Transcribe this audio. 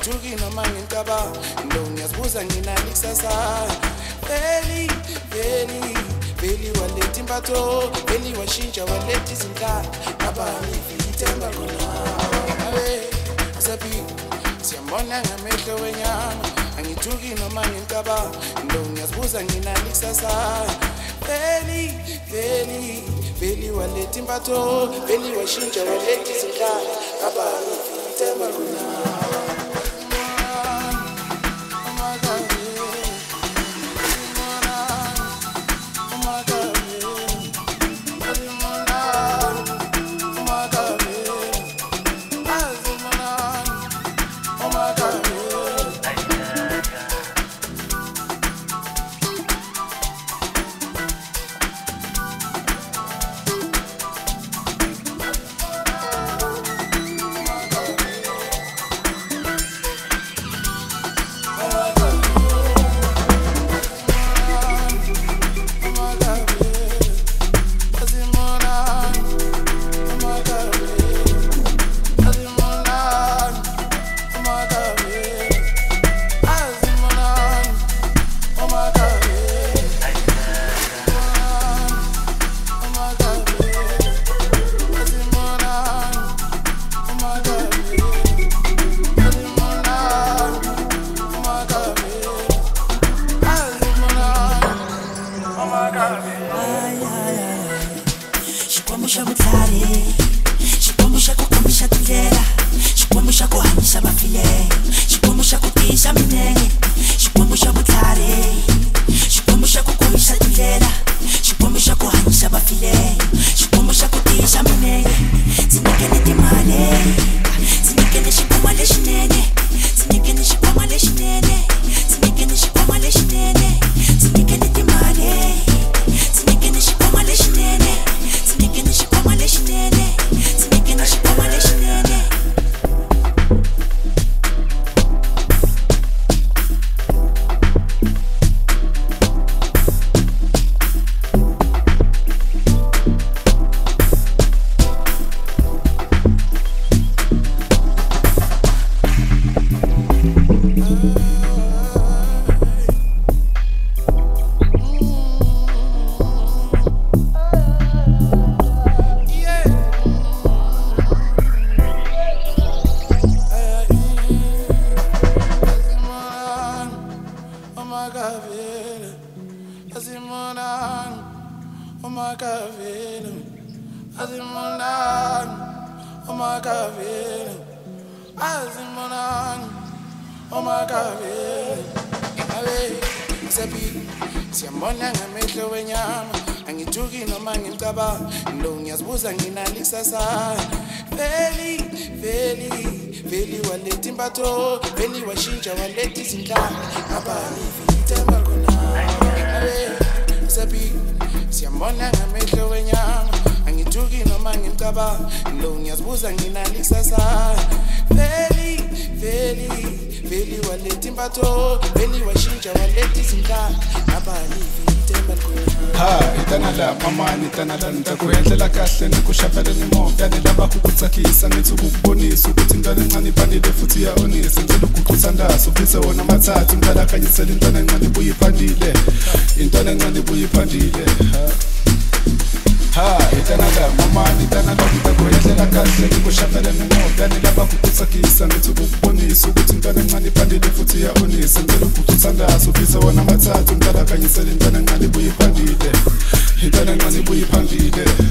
angithuki noma ngintaba ndo ngiyazibuza nginani kusasa veli walethi impatho veli washintsha walethi izinhlaka abani ithemba khona abe sabi siyambona ngamehlo wenyama angithuki noma ngintaba ndo ngiyazibuza nginani kusasa veli walethi impatho veli washintsha walethi izinhlaka abani ithemba khona siyambona ngamehlo wenyama angithuki noma ngimcaba ndo ngiyazibuza nginani kusasa veli walethi impatho veli washintsha walethi izinhlaka abani ithemba khona sabi siyambona ngamehlo wenyama angithuki noma ngimcaba ndo ngiyazibuza nginani kusasa veli walethi impatho veli washintsha walethi izinhlaka abani ithemba khona itana la mama nitana la nitakuhendlela kahle nikushapele nimoya nilaba kukutsakisa nithi ukubonisa ukuthi intwana encane iphandile futhi iyawonisa ngicela ukuguqisa ndaso ufise wona amathathu umntwana khanyisela intwana encane ibuye iphandile intwana encane ibuye iphandile itana la mama nitana la nitakuhendlela kahle nikushapele nimoya nilaba kukutsakisa nithi ukubonisa ukuthi intwana encane iphandile futhi iyawonisa ngicela ukuguqisa ndaso ufise wona amathathu umntwana khanyisela intwana encane ibuye iphandile intwana encane ibuye iphandile